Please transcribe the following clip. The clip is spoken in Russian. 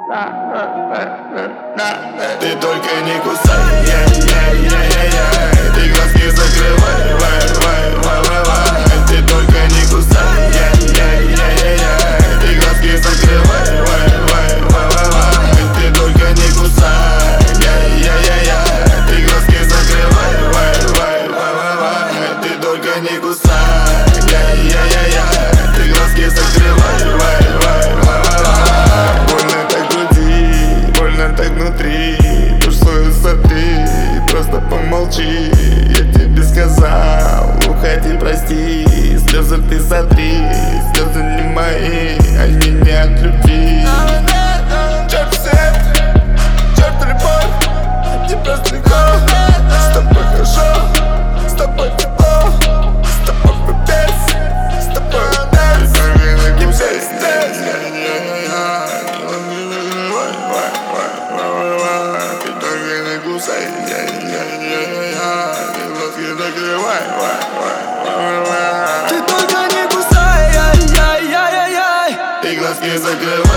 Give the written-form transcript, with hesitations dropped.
Ты только не кусай, ты глазки закрывай, ты только не кусай, ты глазки закрывай, ты только не кусай, ты глазки закрывай, ты только не кусай, ты глазки закрывай. Больно так в груди, больно так внутри, душою сотри, просто помолчи. Я тебе сказал, уходи, прости, слезы ты сотри, слезы не мои, они не от любви. Черт свет, черт любовь, не просто легко, с тобой хорошо, с тобой тепло, с тобой пипец, с тобой дэнс, не все здесь. Ты только не кусай, ты глазки закрывай, ты только не кусай, ты глазки закрывай.